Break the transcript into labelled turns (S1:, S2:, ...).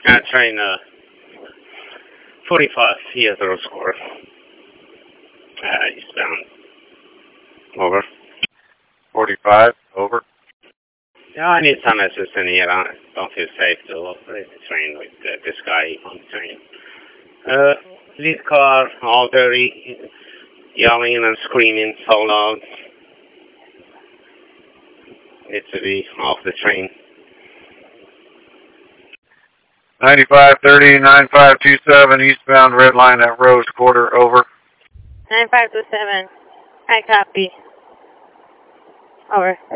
S1: Train 45 Theodore Square. Eastbound. Over.
S2: 45, over.
S1: Yeah, I need some assistance here. I don't feel safe to operate the train with this guy on the train. Lead car, all dirty, yelling and screaming so loud. Needs to be off the train.
S2: 9530, 9527, eastbound red line at Rose Quarter, over.
S3: 9527, I copy. Over.